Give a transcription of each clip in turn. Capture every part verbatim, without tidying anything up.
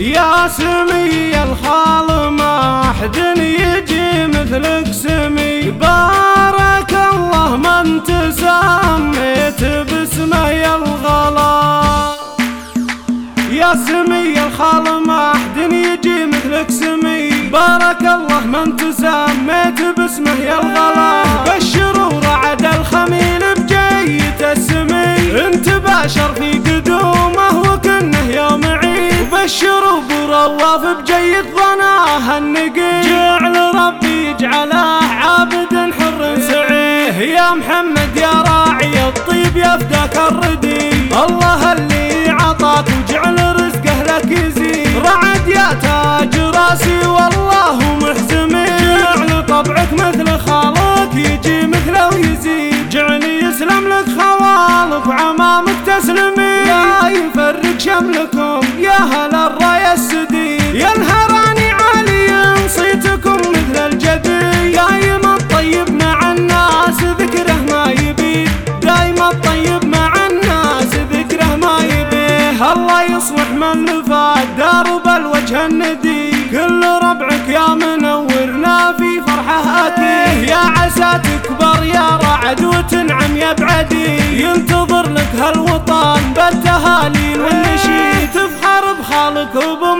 يا سمي الخال ما أحد يجي مثلك سمي، بارك الله من تسميت باسمه يا الغلا. يا سمي الخال ما أحد يجي مثلك سمي، بارك الله من تسميت باسمه يا الغلا. بشروا رعد الخميل بجيت السمي، انت باشر في قدومه وكنه يوم عيد. بشروا برواف بجيت ظناه النقي، جعل ربي يجعله عابد حر سعيه. يا محمد يا راعي الطيب يا فداك الردي، الله اللي عطاك وجعل رزقه لك يزيد. رعد يا تاج راسي والله محزمي، جعل طبعك مثل خالك يجي مثله ويزيد. جعل يسلم لك خوالك وعمامك تسلمي، لا يفرق شملكم يا هل الراية السديد. يا الهراني عالي صيتكم مثل الجدي، دايم الطيب مع الناس ذكره ما يبيد. دايم الطيب مع الناس ذكره ما يبيه. الله يصلح من لفات درب الوجه الندي، كل ربعك يا منورنا في فرحه أتيه. يا عسى تكبر يا رعد وتنعم يا بعدي، ينتظر لك هالوطن بالتهاليل والنشيد. تفخر بخالك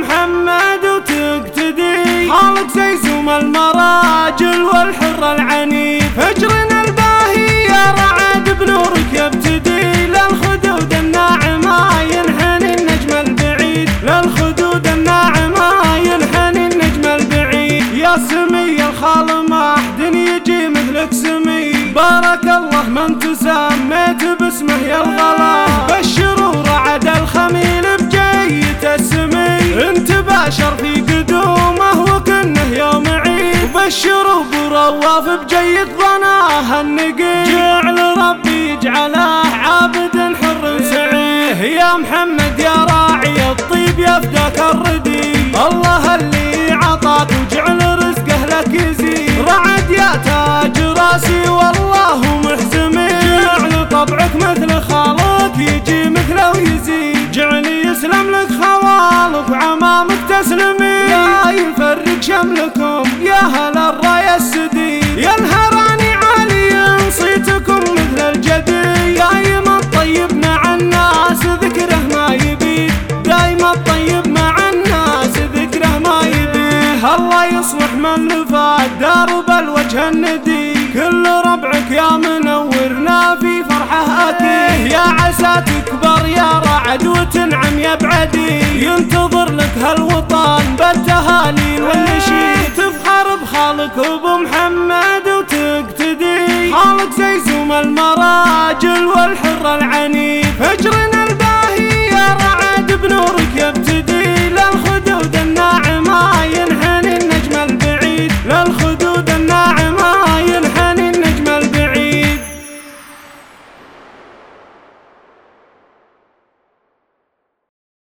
وبمحمد وتقتدي، خالك زي زوم المراجل والحر العنيف. هجرنا الباهي يا رعد بنورك يبتدي، للخدود الناعمة ينحني النجم البعيد. للخدود الناعمة ينحني النجم البعيد. يا سمي الخال ما أحد يجي مثلك سمي، بارك الله من تسميت باسمه يا الغلا. بشروا رعد الخميل بجيت السمي، انت باشر في قدومه وكنه يوم عيد. بشروا برواف بجيت ظناه النقي، جعل ربي يجعله عابد حر سعيه. يا محمد يا راعي الطيب يا فداك الردي، الله اللي عطاك وجعل رزقه لك يزيد. رعد يا تاج راسي والله محزمي، جعل طبعك مثل خالك يجي مثله ويزيد. جعل يسلم لك خوالك وعمامك تسلمي، لا يفرق شملكم يا هل الراية السديد. يا الهراني عالي صيتكم مثل الجدي، دايم الطيب مع الناس ذكره ما يبيد. دايم الطيب مع الناس ذكره ما يبيه. الله يصلح من لفات درب الوجه الندي، كل ربعك يا منورنا في فرحه أتيه. يا عسى تكبر يا رعد وتنعم يا بعدي، ينتظر لك هالوطن بالتهاليل والنشيد. تفخر بخالك وبمحمد وتقتدي، خالك زي زوم المراجل والحر العنيف. هجرنا